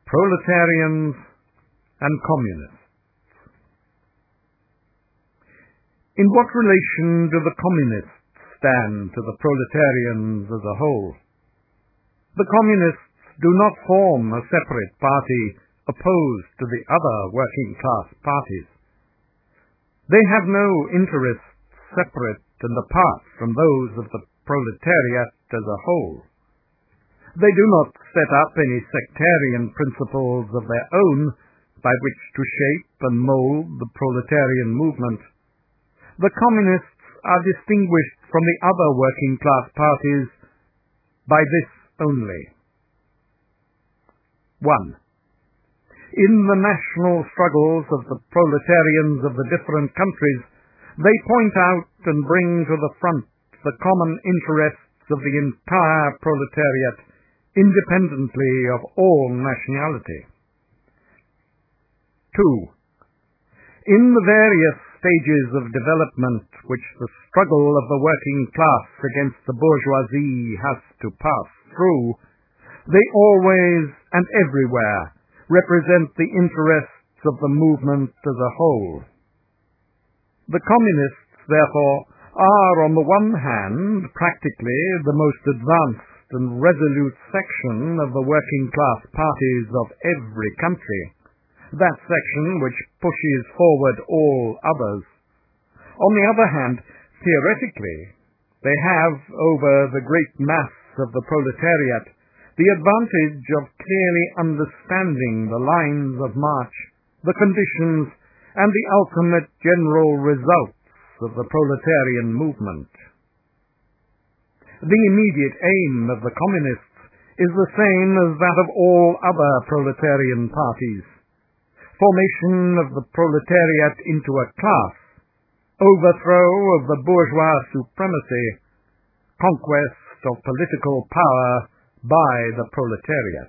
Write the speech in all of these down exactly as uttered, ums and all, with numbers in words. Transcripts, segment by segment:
proletarians and communists. In what relation do the communists stand to the proletarians as a whole? The communists do not form a separate party opposed to the other working-class parties. They have no interests separate and apart from those of the proletariat as a whole. They do not set up any sectarian principles of their own by which to shape and mold the proletarian movement. The communists are distinguished from the other working-class parties by this only. One. In the national struggles of the proletarians of the different countries, they point out and bring to the front the common interests of the entire proletariat, independently of all nationality. Two. In the various stages of development which the struggle of the working class against the bourgeoisie has to pass through, they always and everywhere represent the interests of the movement as a whole. The communists, therefore, are on the one hand practically the most advanced and resolute section of the working-class parties of every country, that section which pushes forward all others. On the other hand, theoretically, they have over the great mass of the proletariat the advantage of clearly understanding the lines of march, the conditions, and the ultimate general results of the proletarian movement. The immediate aim of the communists is the same as that of all other proletarian parties: formation of the proletariat into a class, overthrow of the bourgeois supremacy, conquest of political power by the proletariat.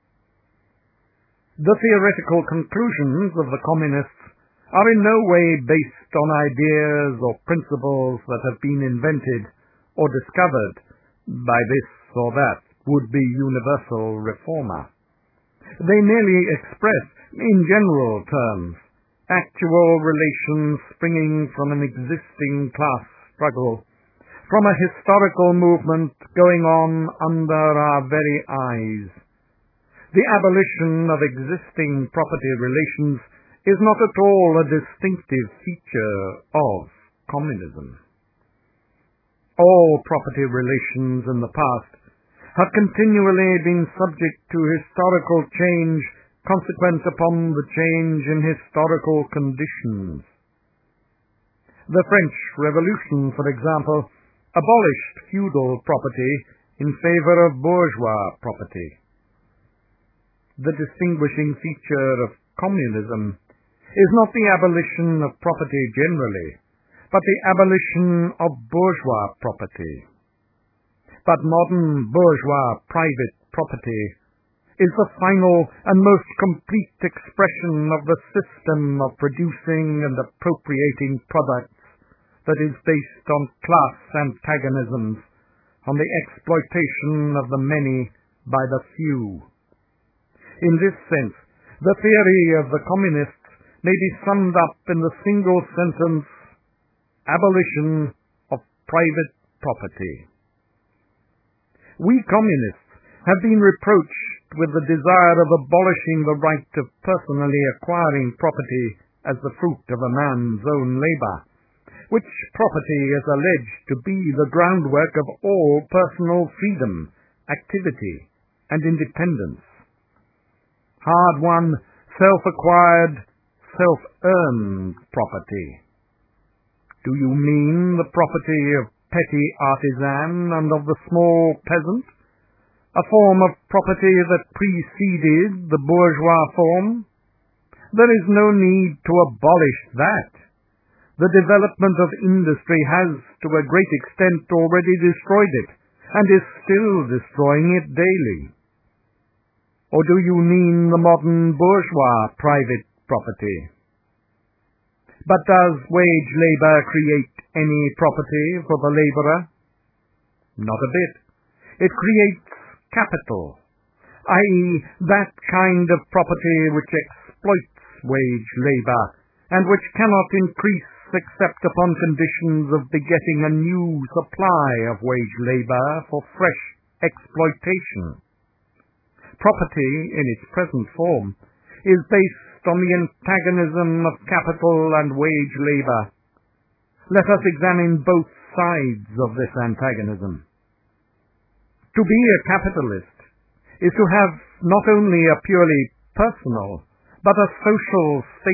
The theoretical conclusions of the communists are in no way based on ideas or principles that have been invented or discovered by this or that would-be universal reformer. They merely express, in general terms, actual relations springing from an existing class struggle, from a historical movement going on under our very eyes. The abolition of existing property relations is not at all a distinctive feature of communism. All property relations in the past have continually been subject to historical change consequent upon the change in historical conditions. The French Revolution, for example, abolished feudal property in favor of bourgeois property. The distinguishing feature of communism is not the abolition of property generally, but the abolition of bourgeois property. But modern bourgeois private property is the final and most complete expression of the system of producing and appropriating products that is based on class antagonisms, on the exploitation of the many by the few. In this sense, the theory of the communists may be summed up in the single sentence: abolition of private property. We communists have been reproached with the desire of abolishing the right of personally acquiring property as the fruit of a man's own labor, which property is alleged to be the groundwork of all personal freedom, activity, and independence. Hard-won, self-acquired, self-earned property. Do you mean the property of petty artisan and of the small peasant, a form of property that preceded the bourgeois form? There is no need to abolish that. The development of industry has, to a great extent, already destroyed it, and is still destroying it daily. Or do you mean the modern bourgeois private property? But does wage labor create any property for the laborer? Not a bit. It creates capital, that is, that kind of property which exploits wage labor, and which cannot increase except upon conditions of begetting a new supply of wage labor for fresh exploitation. Property, in its present form, is based on the antagonism of capital and wage labor. Let us examine both sides of this antagonism. To be a capitalist is to have not only a purely personal, but a social